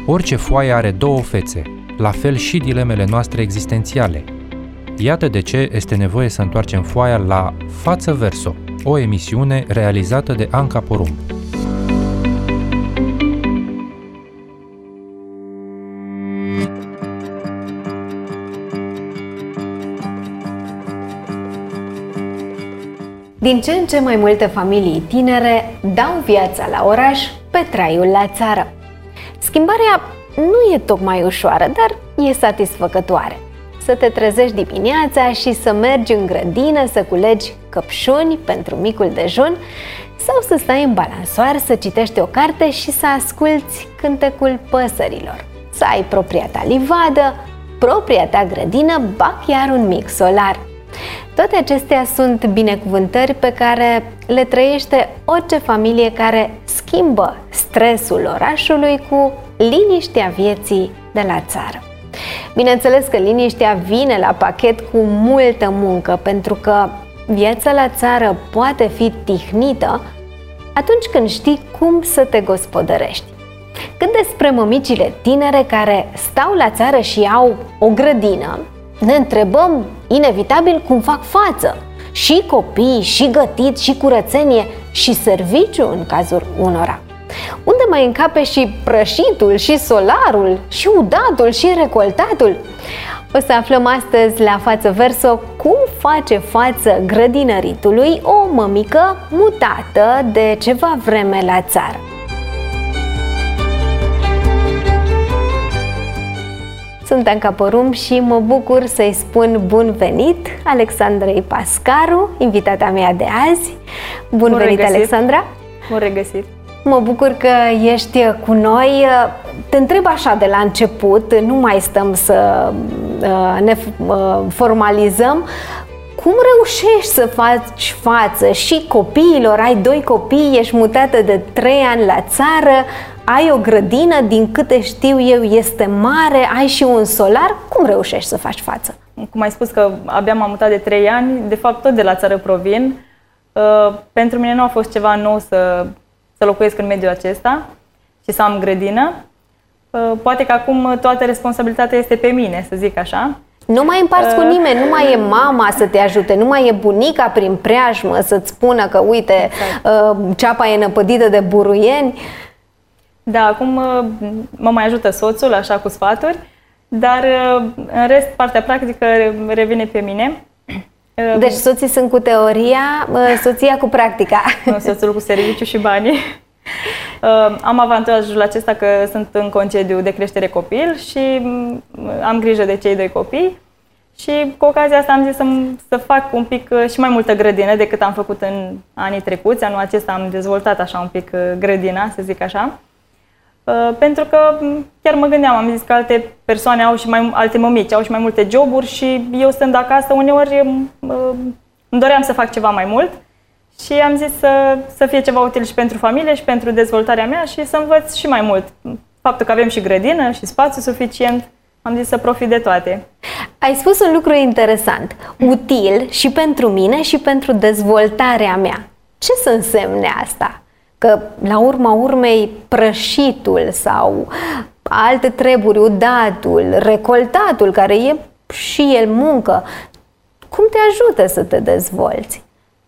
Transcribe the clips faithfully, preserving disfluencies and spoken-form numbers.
Orice foaie are două fețe, la fel și dilemele noastre existențiale. Iată de ce este nevoie să întoarcem foaia la Față Verso, o emisiune realizată de Anca Porumb. Din ce în ce mai multe familii tinere dau viața la oraș pe traiul la țară. Schimbarea nu e tocmai ușoară, dar e satisfăcătoare. Să te trezești dimineața și să mergi în grădină să culegi căpșuni pentru micul dejun sau să stai în balansoar să citești o carte și să asculți cântecul păsărilor. Să ai propria ta livadă, propria ta grădină, ba chiar un mic solar. Toate acestea sunt binecuvântări pe care le trăiește orice familie care schimbă stresul orașului cu liniștea vieții de la țară. Bineînțeles că liniștea vine la pachet cu multă muncă, pentru că viața la țară poate fi tihnită atunci când știi cum să te gospodărești. Cât despre mămicile tinere care stau la țară și au o grădină, ne întrebăm inevitabil cum fac față. Și copii, și gătit, și curățenie, și serviciu în cazul unora. Unde mai încape și prășitul, și solarul, și udatul, și recoltatul? O să aflăm astăzi la Față Verso cum face față grădinăritului o mămică mutată de ceva vreme la țară. Sunt Anca Porumb și mă bucur să-i spun bun venit Alexandrei Pascaru, invitata mea de azi. Bun, bun venit, regăsit. Alexandra! Bun regăsit! Mă bucur că ești cu noi. Te întreb așa de la început, nu mai stăm să ne formalizăm. Cum reușești să faci față și copiilor? Ai doi copii, ești mutată de trei ani la țară, ai o grădină, din câte știu eu este mare, ai și un solar. Cum reușești să faci față? Cum ai spus că abia m-am mutat de trei ani, de fapt tot de la țară provin. Pentru mine nu a fost ceva nou să, să locuiesc în mediul acesta și să am grădină. Poate că acum toată responsabilitatea este pe mine, să zic așa. Nu mai împarți cu nimeni, nu mai e mama să te ajute, nu mai e bunica prin preajmă să-ți spună că, uite, exact, ceapa e năpădită de buruieni. Da, acum mă mai ajută soțul, așa, cu sfaturi, dar în rest, partea practică revine pe mine. Deci soții sunt cu teoria, soția cu practica. Soțul cu serviciu și banii. Am avantajul acesta că sunt în concediu de creștere copil și am grijă de cei doi copii și cu ocazia asta am zis să, să fac un pic și mai multă grădină decât am făcut în anii trecuți. Anul acesta am dezvoltat așa un pic grădina, să zic așa, pentru că chiar mă gândeam, am zis că alte persoane au și mai alte mămici, au și mai multe joburi și eu stând acasă uneori îmi doream să fac ceva mai mult. Și am zis să, să fie ceva util și pentru familie și pentru dezvoltarea mea și să învăț și mai mult. Faptul că avem și grădină și spațiu suficient, am zis să profit de toate. Ai spus un lucru interesant, util și pentru mine și pentru dezvoltarea mea. Ce să însemne asta? Că la urma urmei prășitul sau alte treburi, udatul, recoltatul, care e și el muncă, cum te ajută să te dezvolți?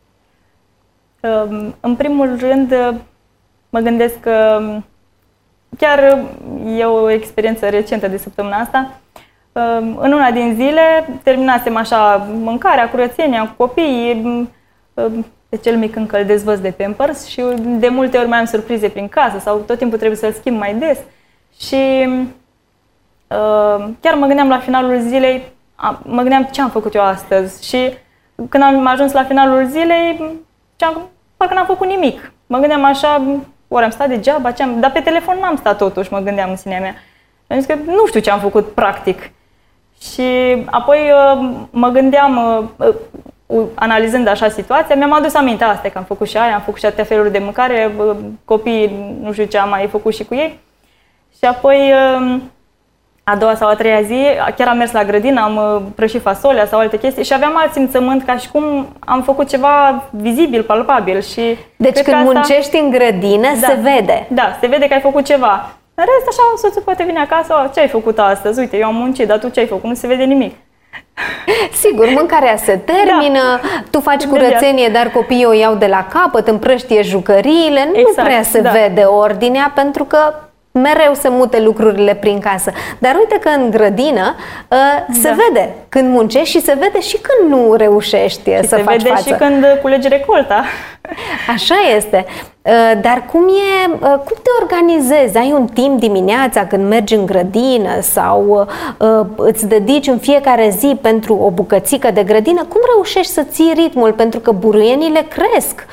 În primul rând, mă gândesc că chiar e o experiență recentă de săptămâna asta. În una din zile terminasem așa mâncarea, curățenia cu copiii, pe cel mic încă îl dezvăț de Pampers și de multe ori mai am surprize prin casă sau tot timpul trebuie să-l schimb mai des. Și chiar mă gândeam la finalul zilei, mă gândeam ce am făcut eu astăzi și când am ajuns la finalul zilei, ce-am, parcă n-am făcut nimic. Mă gândeam așa, ori am stat degeaba, ce-am, dar pe telefon n-am stat totuși, mă gândeam în sinea mea. Am zis că nu știu ce am făcut practic. Și apoi mă gândeam, analizând așa situația, mi-am adus aminte astea, că am făcut și aia, am făcut și atâtea feluri de mâncare, copiii, nu știu ce am mai făcut și cu ei. Și apoi, a doua sau a treia zi, chiar am mers la grădină, am prășit fasolea sau alte chestii și aveam alt simțământ, ca și cum am făcut ceva vizibil, palpabil. Și deci când asta, muncești în grădină, da, se vede. Da, se vede că ai făcut ceva. În rest, așa, soțul poate vine acasă, ce ai făcut astăzi? Uite, eu am muncit, dar tu ce ai făcut? Nu se vede nimic. Sigur, mâncarea se termină, da. Tu faci curățenie, dar copiii o iau de la capăt, împrăștie jucăriile, nu exact, prea se da. vede ordinea, pentru că mereu se mute lucrurile prin casă. Dar uite că în grădină uh, se da. vede când muncești și se vede și când nu reușești și să se faci vede față. Și când culegi recolta. Așa este. Uh, dar cum e, uh, cum te organizezi? Ai un timp dimineața când mergi în grădină sau uh, îți dedici în fiecare zi pentru o bucățică de grădină? Cum reușești să ții ritmul? Pentru că buruienile cresc.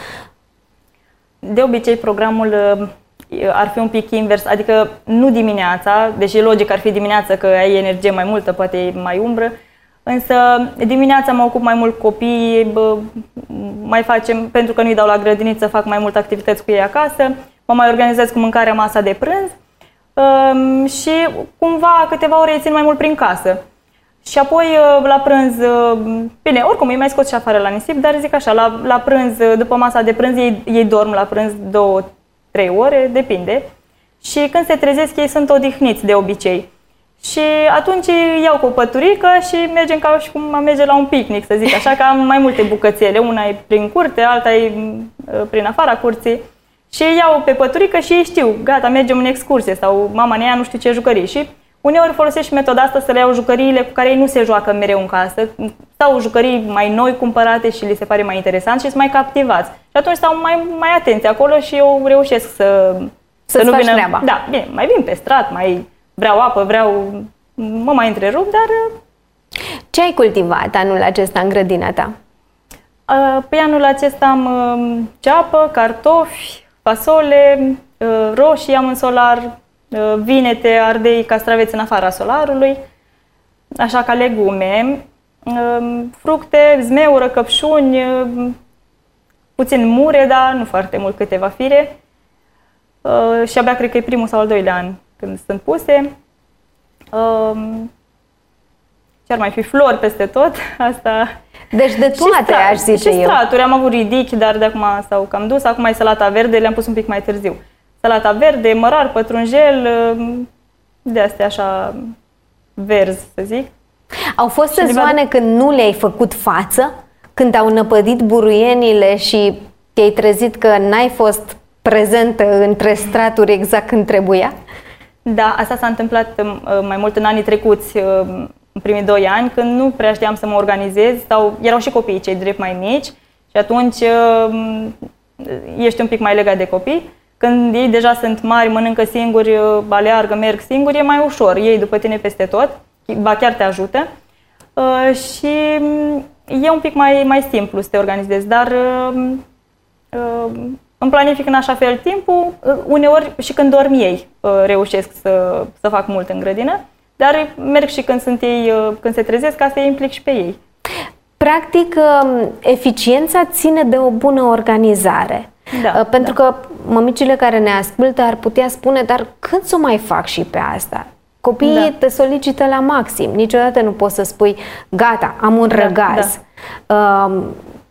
De obicei, programul uh, ar fi un pic invers, adică nu dimineața, deși logic ar fi dimineața că ai energie mai multă, poate e mai umbră, însă dimineața mă ocup mai mult copiii, bă, mai facem, pentru că nu-i dau la grădiniță, fac mai multe activități cu ei acasă, mă mai organizez cu mâncarea, masa de prânz um, și cumva câteva ore îi țin mai mult prin casă. Și apoi la prânz, bine, oricum îi mai scot și afară la nisip, dar zic așa, la, la prânz, după masa de prânz, ei, ei dorm la prânz două, trei ore, depinde. Și când se trezesc, ei sunt odihniți de obicei. Și atunci iau cu o păturică și mergem ca și cum am merge la un picnic, să zic așa, că am mai multe bucățele. Una e prin curte, alta e prin afara curții. Și iau pe păturică și ei știu, gata, mergem în excursie sau mama ne ia nu știu ce jucării. Și uneori folosesc și metoda asta să le iau jucăriile cu care ei nu se joacă mereu în casă, sau jucării mai noi cumpărate și li se pare mai interesant și sunt mai captivați. Și atunci stau mai, mai atenți acolo și eu reușesc să, să, să nu vină treaba. Da, bine, mai vin pe strat, mai vreau apă, vreau, mă mai întrerup, dar... Ce ai cultivat anul acesta în grădina ta? Pe anul acesta am ceapă, cartofi, fasole, roșii am în solar, vinete, ardei, castraveți în afara solarului, așa ca legume, fructe, zmeură, căpșuni, puțin mure, dar nu foarte mult, câteva fire. Și abia cred că e primul sau al doilea an când sunt puse. Ce ar mai fi? Flori peste tot. Asta. Deci de toate, aș zice eu. Și straturi. Am avut ridichi, dar de acum s-au cam dus. Acum e salata verde, le-am pus un pic mai târziu. Salata verde, mărar, pătrunjel, de astea așa verzi, să zic. Au fost sezoane când nu le-ai făcut față? Când au năpădit buruienile și te-ai trezit că n-ai fost prezentă între straturi exact când trebuia? Da, asta s-a întâmplat mai mult în anii trecuți, în primii doi ani, când nu prea știam să mă organizez, sau erau și copiii cei drept mai mici și atunci ești un pic mai legat de copii. Când ei deja sunt mari, mănâncă singuri, aleargă, merg singuri, e mai ușor. Ei după tine peste tot, ba chiar te ajută. Uh, și e un pic mai, mai simplu să te organizezi, dar uh, uh, îmi planific în așa fel timpul. Uh, uneori și când dorm ei uh, reușesc să, să fac mult în grădină, dar merg și când sunt ei, uh, când se trezesc, ca să îi implic și pe ei. Practic, uh, eficiența ține de o bună organizare. Da, Pentru da. că mămicile care ne ascultă ar putea spune, dar când să o mai fac și pe asta? Copiii da. te solicită la maxim. Niciodată nu poți să spui, gata, am un da, răgaz. Da. Uh,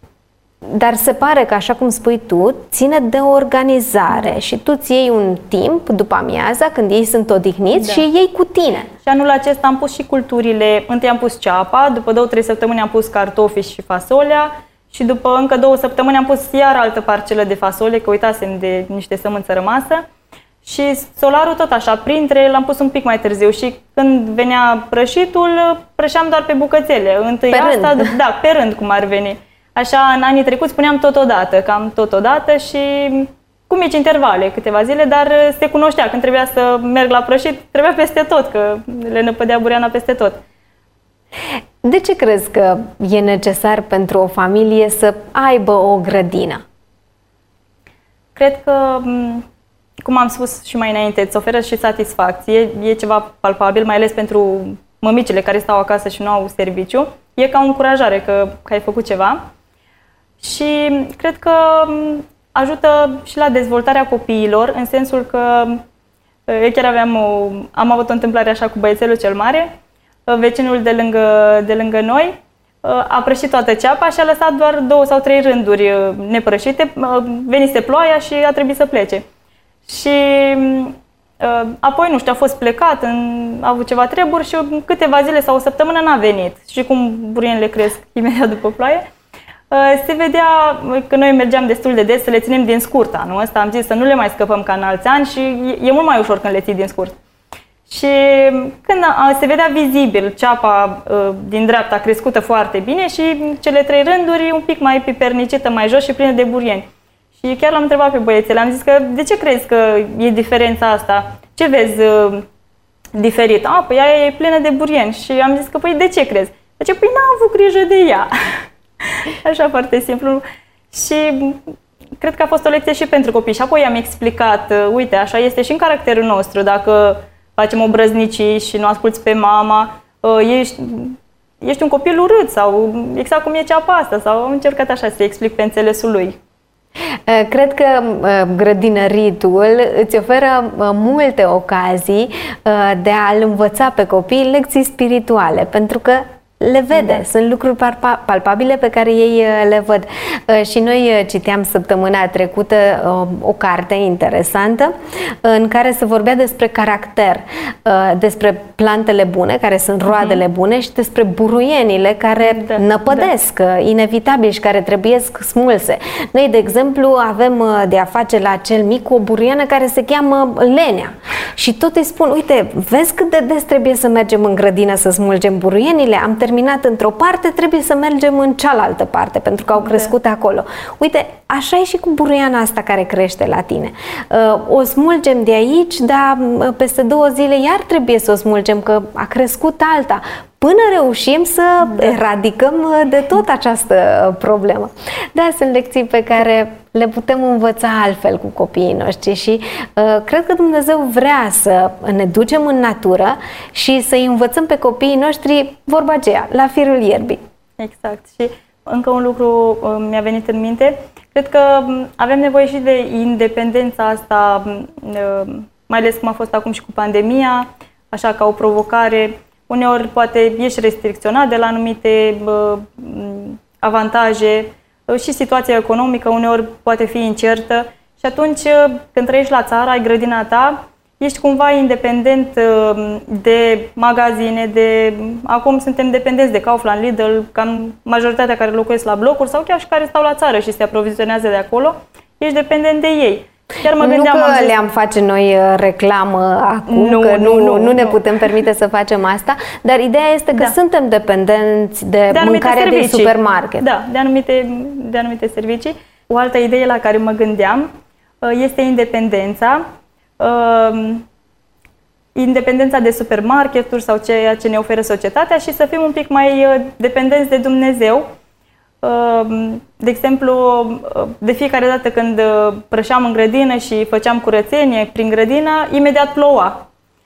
dar se pare că, așa cum spui tu, ține de o organizare și tu îți iei un timp după amiaza, când ei sunt odihniți da. și iei cu tine. Și anul acesta am pus și culturile. Întâi am pus ceapa, după două, trei săptămâni am pus cartofii și fasolea. Și după încă două săptămâni am pus iar altă parcelă de fasole, că uitasem de niște sămânță rămasă. Și solarul tot așa, printre, l-am pus un pic mai târziu și când venea prășitul, prășeam doar pe bucățele. Întâi pe asta, rând. da, pe rând cum ar veni. Așa, în anii trecuți spuneam totodată, cam totodată și cu mici intervale, câteva zile, dar se cunoștea. Când trebuia să merg la prășit, trebuia peste tot, că le năpădea bureana peste tot. De ce crezi că e necesar pentru o familie să aibă o grădină? Cred că, cum am spus și mai înainte, îți oferă și satisfacție, e ceva palpabil, mai ales pentru mămicile care stau acasă și nu au serviciu. E ca o încurajare că, că ai făcut ceva și cred că ajută și la dezvoltarea copiilor, în sensul că eu chiar aveam o, am avut o întâmplare așa cu băiețelul cel mare. Vecinul de lângă, de lângă noi a prășit toată ceapa și a lăsat doar două sau trei rânduri neprășite. Venise ploaia și a trebuit să plece. Și Apoi, nu știu, a fost plecat, în, a avut ceva treburi și câteva zile sau o săptămână n-a venit. Și cum burienile cresc imediat după ploaie, se vedea că noi mergeam destul de des să le ținem din scurt anul ăsta. Am zis să nu le mai scăpăm ca în alți ani și e mult mai ușor când le ții din scurt. Și când se vedea vizibil ceapa din dreapta crescută foarte bine și cele trei rânduri un pic mai pipernicită, mai jos și plină de burieni. Și chiar l-am întrebat pe băiețele, am zis că de ce crezi că e diferența asta? Ce vezi uh, diferit? A, păi aia e plină de burieni. Și am zis că, păi de ce crezi? Zice, păi n-am avut grijă de ea. Așa foarte simplu. Și cred că a fost o lecție și pentru copii. Și apoi am explicat, uh, uite, așa este și în caracterul nostru. Dacă facem obrăznicii și nu asculți pe mama, uh, ești, ești un copil urât sau exact cum e ceapa asta. Sau am încercat așa să explic pe înțelesul lui. Cred că grădinăritul îți oferă multe ocazii de a-l învăța pe copii lecții spirituale, pentru că le vede, da. Sunt lucruri palpabile pe care ei le văd. Și noi citeam săptămâna trecută o carte interesantă în care se vorbea despre caracter, despre plantele bune, care sunt roadele bune, și despre buruienile care da. năpădesc, da. inevitabil, și care trebuie smulse. Noi, de exemplu, avem de a face la cel mic cu o buruiană care se cheamă lenea. Și tot îi spun, uite, vezi cât de des trebuie să mergem în grădină să smulgem buruienile? Am terminat într-o parte, trebuie să mergem în cealaltă parte, pentru că au crescut da. acolo. Uite, așa e și cu buruiana asta care crește la tine. O smulgem de aici, dar peste două zile iar trebuie să o smulgem, că a crescut alta, până reușim să da. eradicăm de tot această problemă. Da, sunt lecții pe care le putem învăța altfel cu copiii noștri și uh, cred că Dumnezeu vrea să ne ducem în natură și să-i învățăm pe copiii noștri vorba aceea, la firul ierbii. Exact. Și încă un lucru uh, mi-a venit în minte. Cred că avem nevoie și de independența asta, uh, mai ales cum a fost acum și cu pandemia, așa ca o provocare. Uneori poate ești restricționat de la anumite uh, avantaje uh, și situația economică uneori poate fi incertă și atunci uh, când trăiești la țară, ai grădina ta, ești cumva independent uh, de magazine, de... Acum suntem dependenți de Kaufland, Lidl, cam majoritatea care locuiesc la blocuri sau chiar și care stau la țară și se aprovizionează de acolo, ești dependent de ei. Chiar mă gândeam, nu că zis... le-am face noi reclamă acum, nu, că nu, nu, nu ne nu. putem permite să facem asta, dar ideea este că da. suntem dependenți de, de mâncarea din supermarket. Da, de anumite, de anumite servicii. O altă idee la care mă gândeam este independența. Independența de supermarketuri sau ceea ce ne oferă societatea și să fim un pic mai dependenți de Dumnezeu. De exemplu, de fiecare dată când prășeam în grădină și făceam curățenie prin grădină, imediat ploua.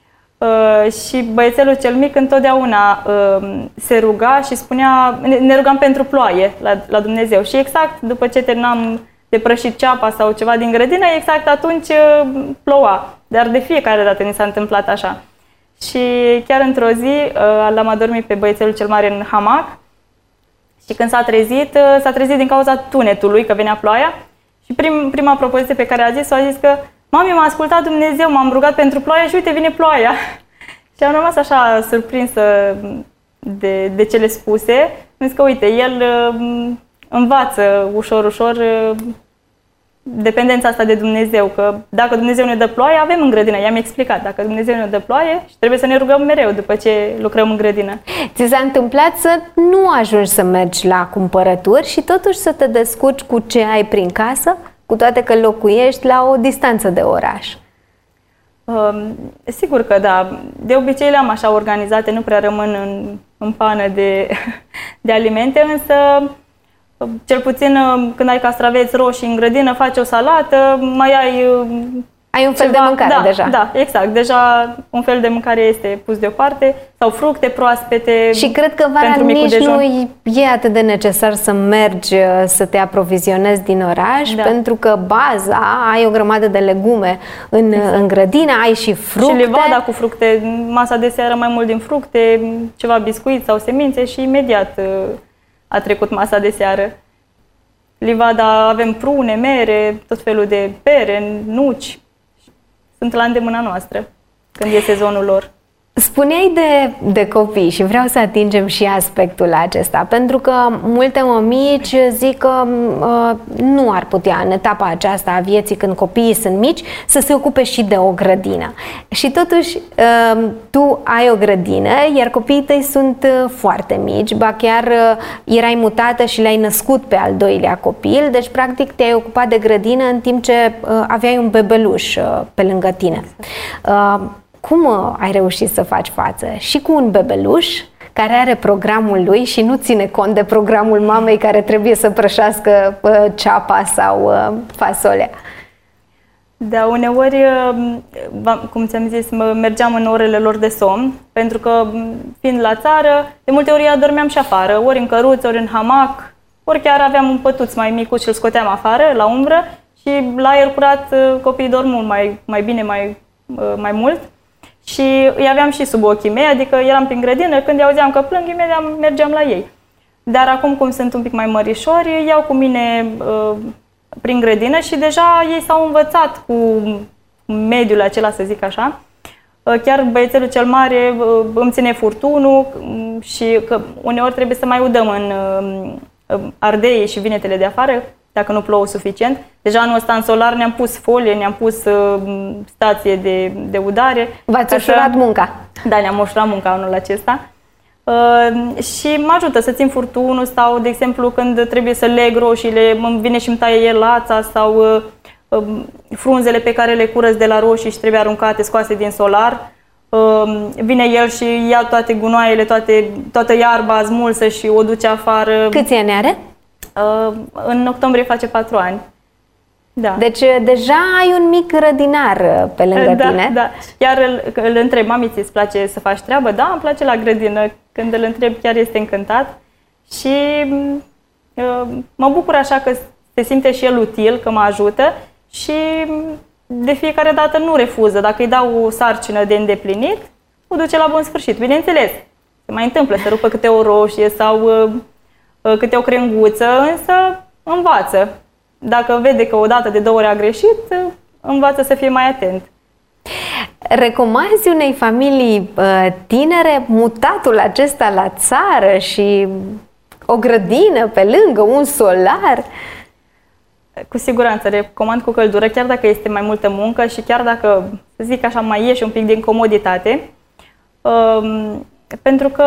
Și băiețelul cel mic întotdeauna se ruga și spunea, ne rugam pentru ploaie la, la Dumnezeu. Și exact după ce terminam de prășit ceapa sau ceva din grădină, exact atunci ploua. Dar de fiecare dată ni s-a întâmplat așa. Și chiar într-o zi l-am adormit pe băiețelul cel mare în hamac. Și când s-a trezit, s-a trezit din cauza tunetului, că venea ploaia. Și prim, prima propoziție pe care a zis-o, a zis că mami, m-a ascultat Dumnezeu, m-am rugat pentru ploaie și uite, vine ploaia. Și am rămas așa surprinsă de, de cele spuse. Am zis că uite, el învață ușor, ușor dependența asta de Dumnezeu, că dacă Dumnezeu ne dă ploaie, avem în grădină. I-am explicat, dacă Dumnezeu ne dă ploaie, și trebuie să ne rugăm mereu după ce lucrăm în grădină. Ți s-a întâmplat să nu ajungi să mergi la cumpărături și totuși să te descurci cu ce ai prin casă, cu toate că locuiești la o distanță de oraș? Um, sigur că da. De obicei le-am așa organizate, nu prea rămân în, în pană de, de alimente, însă cel puțin când ai castraveți roșii în grădină, faci o salată, mai ai Ai un fel ceva, de mâncare da, deja. Da, exact. Deja un fel de mâncare este pus deoparte sau fructe proaspete. Și cred că vara nici nu e atât de necesar să mergi să te aprovizionezi din oraș, da. Pentru că baza, ai o grămadă de legume în, exact. în grădină, ai și fructe. Și livada cu fructe, masa de seară mai mult din fructe, ceva biscuiți sau semințe și imediat a trecut masa de seară. Livada avem prune, mere, tot felul de pere, nuci. sunt la îndemâna noastră când e sezonul lor. Spuneai de, de copii și vreau să atingem și aspectul acesta, pentru că multe mămici zic că uh, nu ar putea în etapa aceasta a vieții, când copiii sunt mici, să se ocupe și de o grădină. Și totuși uh, tu ai o grădină, iar copiii tăi sunt uh, foarte mici, ba chiar uh, erai mutată și le-ai născut pe al doilea copil, deci practic te-ai ocupat de grădină în timp ce uh, aveai un bebeluș uh, pe lângă tine. Uh, Cum ai reușit să faci față și cu un bebeluș care are programul lui și nu ține cont de programul mamei care trebuie să prășească ceapa sau fasolea? Da, uneori, cum ți-am zis, mergeam în orele lor de somn, pentru că, fiind la țară, de multe ori adormeam și afară, ori în căruț, ori în hamac, ori chiar aveam un pătuț mai micuț și îl scoteam afară, la umbră, și la aer curat copiii dorm mult mai, mai bine, mai, mai mult. Și îi aveam și sub ochii mei, adică eram prin grădină, când îi auzeam că plâng, imediat mergeam la ei. Dar acum, cum sunt un pic mai mărișori, îi iau cu mine uh, prin grădină și deja ei s-au învățat cu mediul acela, să zic așa. Uh, chiar băiețelul cel mare uh, îmi ține furtunul și că uneori trebuie să mai udăm în uh, ardei și vinetele de afară, dacă nu plouă suficient. Deja anul ăsta în solar ne-am pus folie, ne-am pus uh, stație de, de udare. V-ați ușurat munca. Da, ne-am ușurat munca anul acesta. Uh, și mă ajută să țin furtunul sau, de exemplu, când trebuie să leg roșiile, îmi vine și îmi taie el lața sau uh, uh, frunzele pe care le curăț de la roșii și trebuie aruncate, scoase din solar. Uh, vine el și ia toate gunoaiele, toate, toată iarba smulsă și o duce afară. Câți ani are? Uh, în octombrie face patru ani. Da. Deci deja ai un mic grădinar pe lângă da, tine. Da. Iar îl, îl întreb, mami, ți-ți place să faci treabă? Da, îmi place la grădină. Când îl întreb, chiar este încântat. Și uh, mă bucur așa că se simte și el util, că mă ajută și de fiecare dată nu refuză. Dacă îi dau o sarcină de îndeplinit, o duce la bun sfârșit. Bineînțeles, se mai întâmplă să rupă câte o roșie sau uh, câte o crenguță, însă învață. Dacă vede că o dată de două ori a greșit, învață să fie mai atent. Recomanzi unei familii uh, tinere mutatul acesta la țară și o grădină pe lângă, un solar? Cu siguranță, recomand cu căldură, chiar dacă este mai multă muncă și chiar dacă, să zic așa, mai ieși un pic din comoditate. Uh, pentru că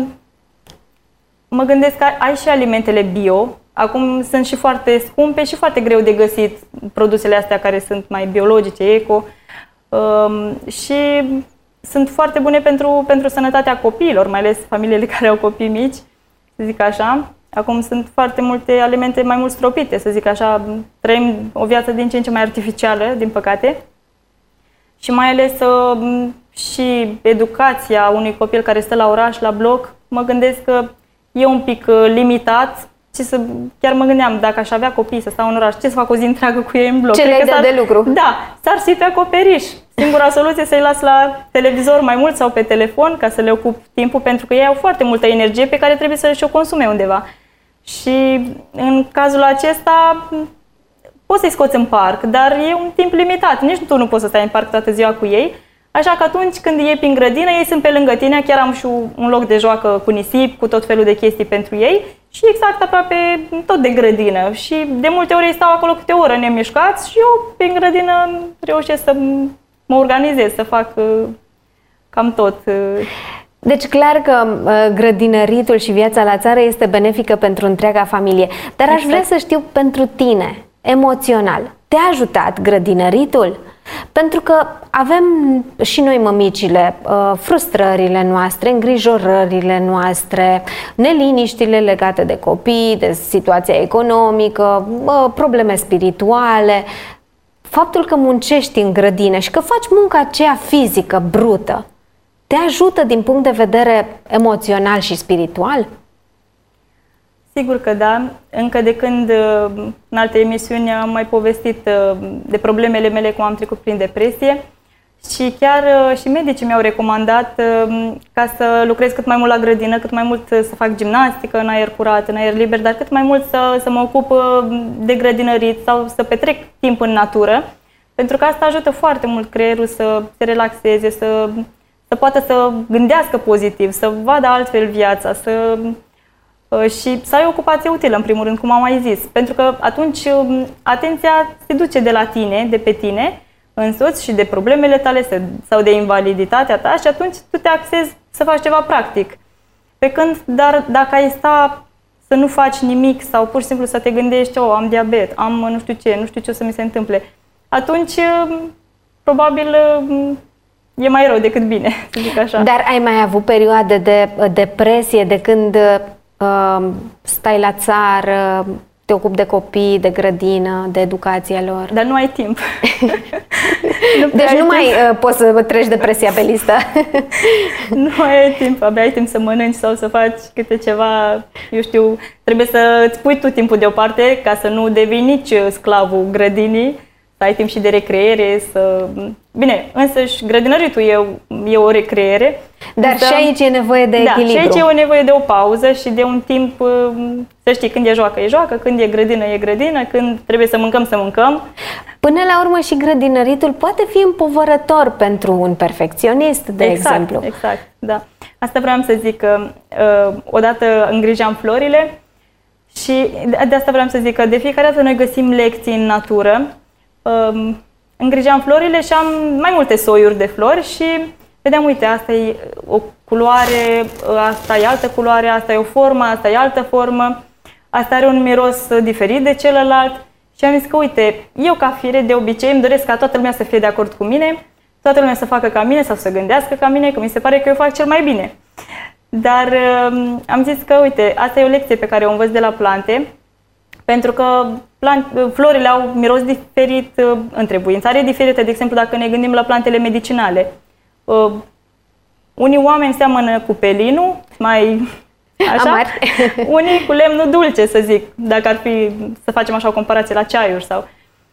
mă gândesc că ai și alimentele bio. Acum sunt și foarte scumpe și foarte greu de găsit produsele astea care sunt mai biologice, eco. Um, și sunt foarte bune pentru, pentru sănătatea copiilor, mai ales familiile care au copii mici, să zic așa. Acum sunt foarte multe alimente mai mult stropite, să zic așa. Trăim o viață din ce în ce mai artificială, din păcate. Și mai ales uh, și educația unui copil care stă la oraș, la bloc, mă gândesc că e un pic limitat. Și să, chiar mă gândeam, dacă aș avea copii să stau în oraș, ce să fac o zi întreagă cu ei în bloc? Ce le dă de lucru? Da, s-ar ții pe acoperiș. Singura soluție să-i las la televizor mai mult sau pe telefon ca să le ocup timpul, pentru că ei au foarte multă energie pe care trebuie să și-o consume undeva. Și în cazul acesta poți să-i scoți în parc, dar e un timp limitat. Nici tu nu poți să stai în parc toată ziua cu ei. Așa că atunci când iei prin grădină, ei sunt pe lângă tine, chiar am și un loc de joacă cu nisip, cu tot felul de chestii pentru ei și exact aproape tot de grădină. Și de multe ori ei stau acolo câte o oră nemișcați și eu prin grădină reușesc să mă organizez, să fac cam tot. Deci clar că grădinăritul și viața la țară este benefică pentru întreaga familie. Dar aș vrea să știu pentru tine, emoțional, te-a ajutat grădinăritul? Pentru că avem și noi, mămicile, frustrările noastre, îngrijorările noastre, neliniștile legate de copii, de situația economică, probleme spirituale. Faptul că muncești în grădină și că faci munca aceea fizică, brută, te ajută din punct de vedere emoțional și spiritual? Sigur că da. Încă de când în alte emisiuni am mai povestit de problemele mele, cum am trecut prin depresie și chiar și medicii mi-au recomandat ca să lucrez cât mai mult la grădină, cât mai mult să fac gimnastică în aer curat, în aer liber, dar cât mai mult să, să mă ocup de grădinărit sau să petrec timp în natură Pentru că asta ajută foarte mult creierul să se relaxeze, să, să poată să gândească pozitiv, să vadă altfel viața, să, și să ai o ocupație utilă, în primul rând, cum am mai zis. Pentru că atunci atenția se duce de la tine, de pe tine însuți și de problemele tale sau de invaliditatea ta și atunci tu te axezi să faci ceva practic. Pe când, dar dacă ai sta să nu faci nimic sau pur și simplu să te gândești, oh, am diabet, am nu știu ce, nu știu ce o să mi se întâmple, atunci probabil e mai rău decât bine, să zic așa. Dar ai mai avut perioade de depresie de când uh, stai la țară, te ocupi de copii, de grădină, de educația lor? Dar nu ai timp. nu deci nu timp. mai uh, poți să treci depresia pe listă. Nu mai ai timp, abia ai timp să mănânci sau să faci câte ceva, eu știu, trebuie să îți pui tu timpul deoparte ca să nu devii nici sclavul grădinii, să ai timp și de recreere, să... Bine, însăși grădinăritul e, e o recreere. Dar însă, și aici e nevoie de echilibru. Da, și aici e o nevoie de o pauză și de un timp, să știi, când e joacă, e joacă, când e grădină, e grădină, când trebuie să mâncăm, să mâncăm. Până la urmă și grădinăritul poate fi împovărător pentru un perfecționist, de exact, exemplu. Exact, da. Asta vreau să zic că uh, odată îngrijam florile și de asta vreau să zic că de fiecare dată noi găsim lecții în natură. Uh, îngrijam florile și am mai multe soiuri de flori și vedeam, uite, asta e o culoare, asta e altă culoare, asta e o formă, asta e altă formă, asta are un miros diferit de celălalt și am zis că, uite, eu ca fire de obicei îmi doresc ca toată lumea să fie de acord cu mine, toată lumea să facă ca mine sau să gândească ca mine, că mi se pare că eu fac cel mai bine. Dar uh, am zis că, uite, asta e o lecție pe care o învăț de la plante, pentru că plant, florile au miros diferit, uh, întrebuințare diferită, de exemplu, dacă ne gândim la plantele medicinale. Uh, unii oameni seamănă cu pelinul, mai așa, amar. Unii cu lemnul dulce, să zic, dacă ar fi să facem așa o comparație la ceaiuri sau.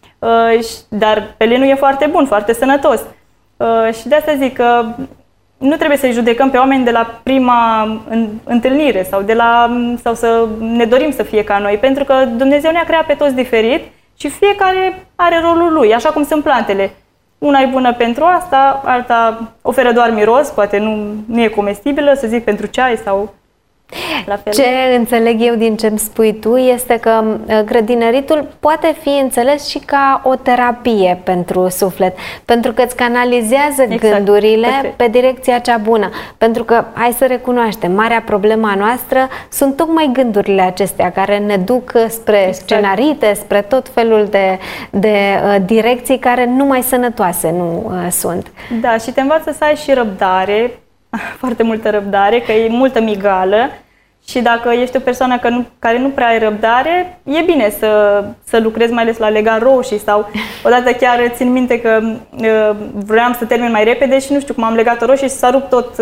Uh, dar pelinul e foarte bun, foarte sănătos. Uh, și de asta zic că nu trebuie să-i judecăm pe oameni de la prima întâlnire sau, de la, sau să ne dorim să fie ca noi, pentru că Dumnezeu ne-a creat pe toți diferit și fiecare are rolul lui, așa cum sunt plantele. Una e bună pentru asta, alta oferă doar miros, poate nu, nu e comestibilă, să zic, pentru ceai sau la fel. Ce înțeleg eu din ce îmi spui tu este că grădinăritul poate fi înțeles și ca o terapie pentru suflet, pentru că îți canalizează exact, gândurile perfect. Pe direcția cea bună. Pentru că, hai să recunoaștem, marea problema noastră sunt tocmai gândurile acestea care ne duc spre exact. Scenarite, spre tot felul de, de uh, direcții care nu mai sănătoase nu uh, sunt. Da, și te învață să ai și răbdare, foarte multă răbdare, că e multă migală și dacă ești o persoană că nu, care nu prea ai răbdare, e bine să, să lucrezi mai ales la legat roșii sau odată chiar țin minte că uh, vreau să termin mai repede și nu știu cum am legat o roșie și s-a rupt tot, uh,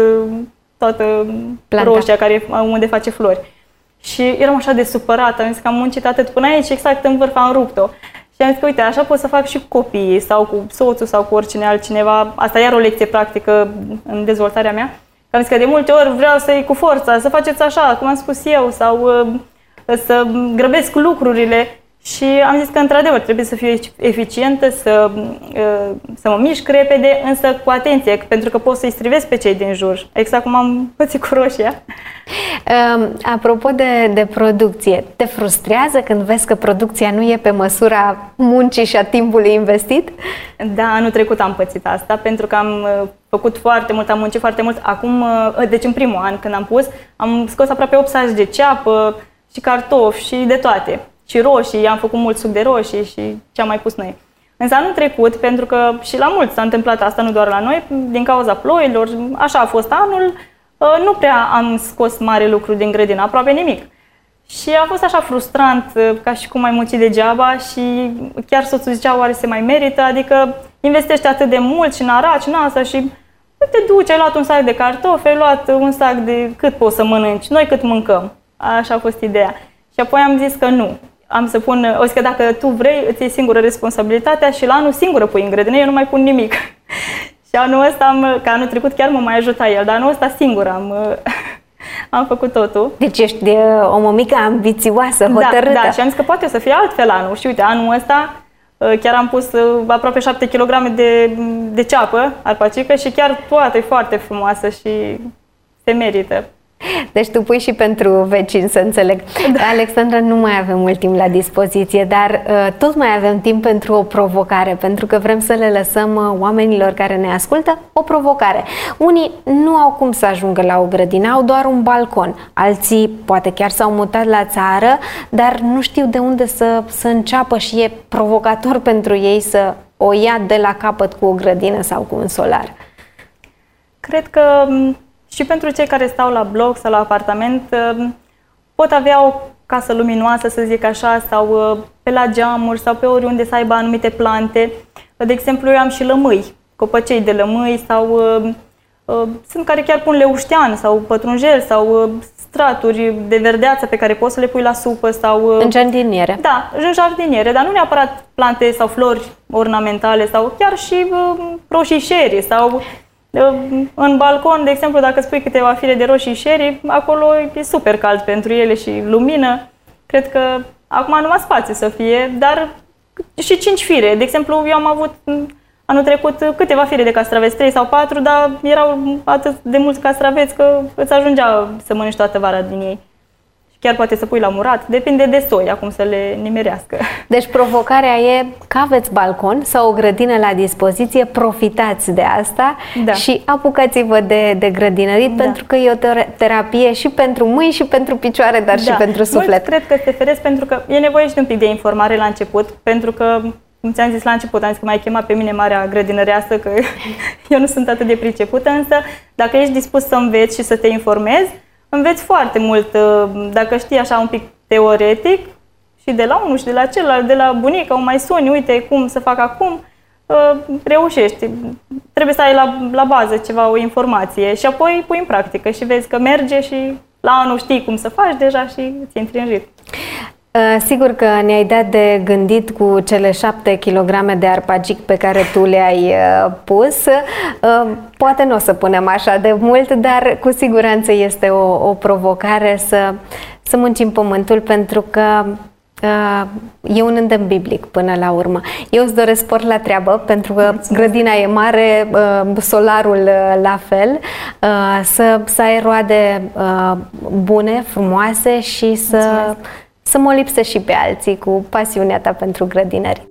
toată planta. Roșia care, unde face flori. Și eram așa de supărată, am zis că am muncit atât până aici și exact în vârf am rupt-o. Și am zis că, uite, așa pot să fac și cu copiii sau cu soțul sau cu oricine altcineva. Asta e iar o lecție practică în dezvoltarea mea. Am zis că de multe ori vreau să iei cu forța, să faceți așa, cum am spus eu, sau uh, să grăbesc lucrurile. Și am zis că, într-adevăr, trebuie să fiu eficientă, să, uh, să mă mișc repede, însă cu atenție, pentru că pot să-i strivesc pe cei din jur, exact cum am pățit cu roșia. Um, apropo de, de producție, te frustrează când vezi că producția nu e pe măsura muncii și a timpului investit? Da, anul trecut am pățit asta, pentru că am făcut foarte mult, am muncit foarte mult. Acum, deci în primul an când am pus, am scos aproape opt saci de ceapă și cartofi și de toate. Și roșii, am făcut mult suc de roșii și ce am mai pus noi. Însă anul trecut, pentru că și la mulți s-a întâmplat asta, nu doar la noi, din cauza ploilor, așa a fost anul, nu prea am scos mare lucru din grădină, aproape nimic. Și a fost așa frustrant, ca și cum ai muncit degeaba și chiar soțul zicea, oare se mai merită? Adică investești atât de mult și în arat și în asta și te duci, ai luat un sac de cartofi, ai luat un sac de cât poți să mănânci, noi cât mâncăm. Așa a fost ideea. Și apoi am zis că nu. Am să pun, o zis că dacă tu vrei, îți iei singură responsabilitatea și la anul singură pui în grădină, eu nu mai pun nimic. Și anul ăsta, am, că anul trecut chiar mă mai ajuta el, dar anul ăsta singur am, am făcut totul. Deci ești o mămică ambițioasă, hotărâtă. Da, da, și am zis că poate o să fie altfel anul. Și uite, anul ăsta Chiar am pus aproape șapte kilograme de, de ceapă, arpacică, și chiar toată e foarte frumoasă și se merită. Deci tu pui și pentru vecini, să înțeleg. Da. Alexandra, nu mai avem mult timp la dispoziție, dar uh, tot mai avem timp pentru o provocare, pentru că vrem să le lăsăm uh, oamenilor care ne ascultă o provocare. Unii nu au cum să ajungă la o grădină, au doar un balcon. Alții poate chiar s-au mutat la țară, dar nu știu de unde să, să înceapă și e provocator pentru ei să o ia de la capăt cu o grădină sau cu un solar. Cred că și pentru cei care stau la bloc sau la apartament pot avea o casă luminoasă, să zic așa, sau pe la geamuri sau pe oriunde să aibă anumite plante. De exemplu, eu am și lămâi, copăcei de lămâi sau uh, sunt care chiar pun leuștean sau pătrunjel sau uh, straturi de verdeață pe care poți să le pui la supă sau... Uh, în jardiniere. Da, în jardiniere, dar nu neapărat plante sau flori ornamentale sau chiar și uh, roșii sau... În balcon, de exemplu, dacă spui câteva fire de roșii sherry, acolo e super cald pentru ele și lumină. Cred că acum numai spațiu să fie, dar și cinci fire. De exemplu, eu am avut anul trecut câteva fire de castraveți, trei sau patru, dar erau atât de mulți castraveți că îți ajungea să mănânci toată vara din ei. Chiar poate să pui la murat, depinde de soi, acum să le nimerească. Deci provocarea e că aveți balcon sau o grădină la dispoziție, profitați de asta, da, și apucați-vă de, de grădinărit, da, pentru că e o terapie și pentru mâini și pentru picioare, dar da, și pentru suflet. Mulți cred că se feresc pentru că e nevoie și de un pic de informare la început, pentru că, cum ți-am zis la început, am zis că m-ai chemat pe mine marea grădinăreasă, că eu nu sunt atât de pricepută, însă dacă ești dispus să înveți și să te informezi, înveți foarte mult, dacă știi așa un pic teoretic și de la unul și de la celălalt, de la bunica, o mai suni, uite cum să fac acum, reușești. Trebuie să ai la, la bază ceva, o informație și apoi pui în practică și vezi că merge și la anul știi cum să faci deja și îți intri în ritm. Sigur că ne-ai dat de gândit cu cele șapte kilograme de arpagic pe care tu le-ai pus. Poate nu o să punem așa de mult, dar cu siguranță este o, o provocare să, să muncim pământul, pentru că e un îndemn biblic până la urmă. Eu îți doresc spor la treabă, pentru că grădina e mare, solarul la fel, să, să ai roade bune, frumoase și să... Mulțumesc. Să mă lipsești și pe alții cu pasiunea ta pentru grădinări.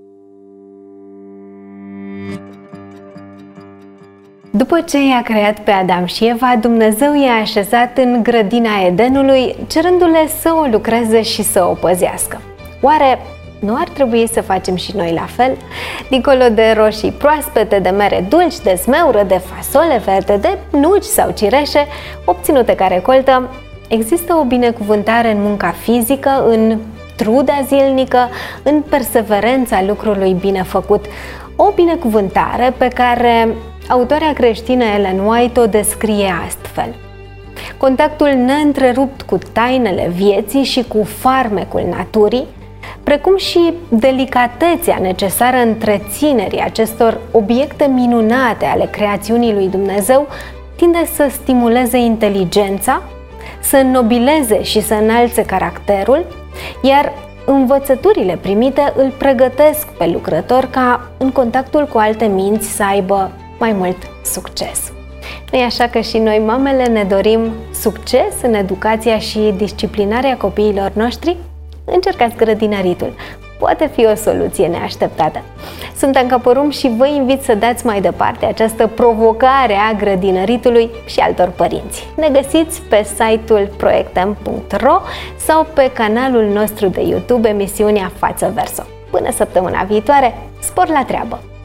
După ce i-a creat pe Adam și Eva, Dumnezeu i-a așezat în grădina Edenului, cerându-le să o lucreze și să o păzească. Oare nu ar trebui să facem și noi la fel? Dincolo de roșii proaspete, de mere dulci, de smeură, de fasole verde, de nuci sau cireșe obținute ca recoltă, există o binecuvântare în munca fizică, în truda zilnică, în perseverența lucrului bine făcut. O binecuvântare pe care autoarea creștină Ellen White o descrie astfel: contactul neîntrerupt cu tainele vieții și cu farmecul naturii, precum și delicatețea necesară întreținerii acestor obiecte minunate ale creațiunii lui Dumnezeu, tinde să stimuleze inteligența, să înnobileze și să înalțe caracterul, iar învățăturile primite îl pregătesc pe lucrător ca în contactul cu alte minți să aibă mai mult succes. Nu-i așa că și noi, mamele, ne dorim succes în educația și disciplinarea copiilor noștri? Încercați grădinăritul. Poate fi o soluție neașteptată. Sunt Anca Porum și vă invit să dați mai departe această provocare a grădinăritului și altor părinți. Ne găsiți pe site-ul proiectem punct ro sau pe canalul nostru de YouTube, emisiunea Față Verso. Până săptămâna viitoare, spor la treabă!